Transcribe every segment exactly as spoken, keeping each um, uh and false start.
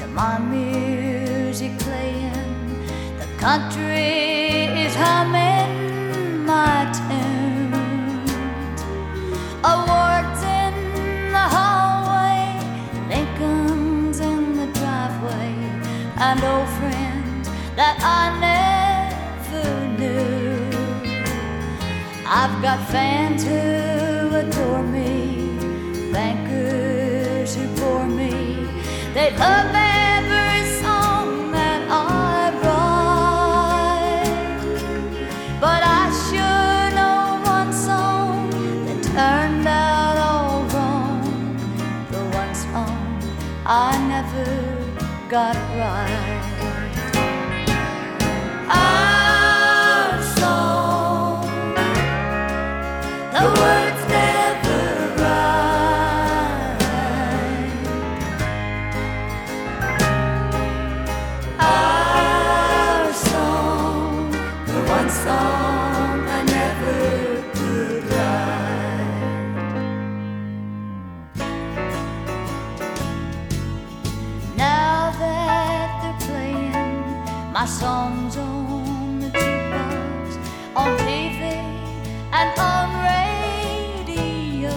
my music playing, the country is humming my tunes. Awards in the hallway, Lincoln's in the driveway, and old friends that I never knew. I've got fans who adore me, bankers who bore me. They love every song that I write, but I sure know one song that turned out all wrong, the one song I never got right. Our song, the words never rhyme. Our song, the one song I never could write. Now that they're playing my songs on the jukebox, on T V and on radio,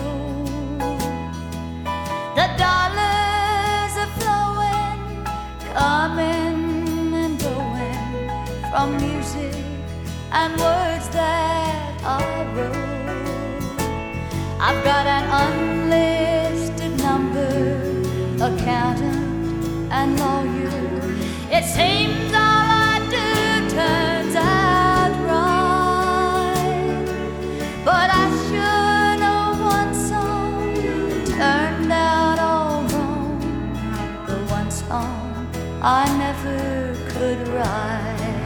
the dollars are flowing, coming and going from music and words that I wrote. I've got an unlisted number, accountant and lawyer. It seems all I do turns out right, but I sure know one song turned out all wrong, the one song I never could write.